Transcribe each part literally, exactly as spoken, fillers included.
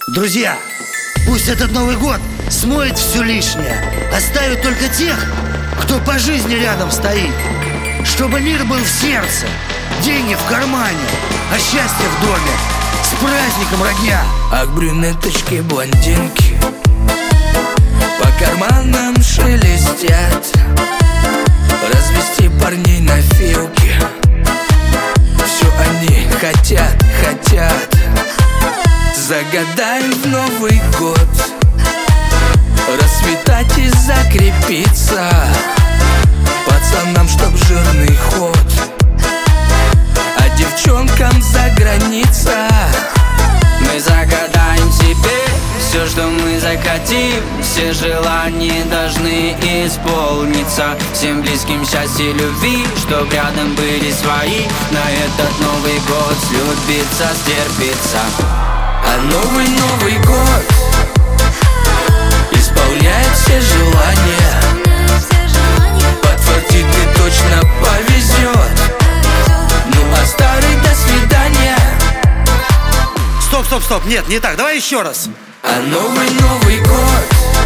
Друзья, пусть этот Новый год смоет все лишнее, оставит только тех, кто по жизни рядом стоит. Чтобы мир был в сердце, деньги в кармане, а счастье в доме. С праздником, родня! А к брюнеточке блондинки по карманам шелестят. Развести парней на филке. Все они хотят, хотят. Загадаем в Новый год расцветать и закрепиться. Пацанам, чтоб жирный ход, а девчонкам за граница. Мы загадаем себе все, что мы захотим. Все желания должны исполниться. Всем близким счастья, любви, чтоб рядом были свои. На этот Новый год слюбиться, стерпится. А новый Новый год исполняет все желания. Подфартит и точно повезет. Ну а старый до свидания. Стоп, стоп, стоп, нет, не так, давай еще раз. А новый Новый год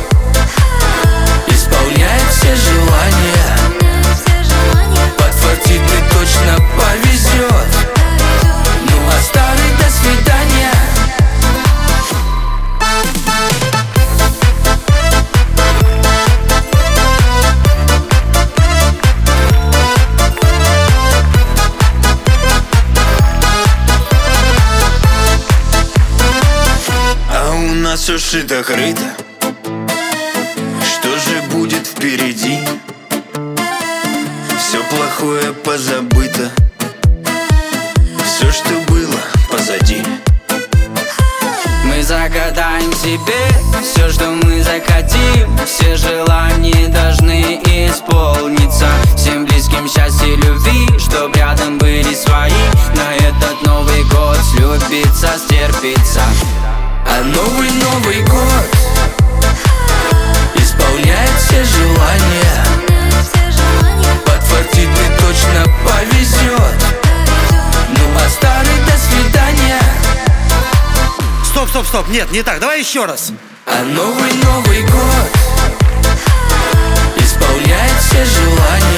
исполняет все желания. Подфартит и точно повезет. Ну а старый до свидания. Все шито-крыто. Что же будет впереди? Все плохое позабыто. Все, что было позади. Мы загадаем себе все, что мы захотим. Все желания должны исполниться. Всем близким счастья, любви, чтоб рядом были свои. На этот Новый год слюбиться, стерпится. А новый Новый год исполняет все желания. Подфартит и точно повезет. Ну а старый до свидания. Стоп, стоп, стоп, нет, не так, давай еще раз. А новый Новый год исполняет все желания.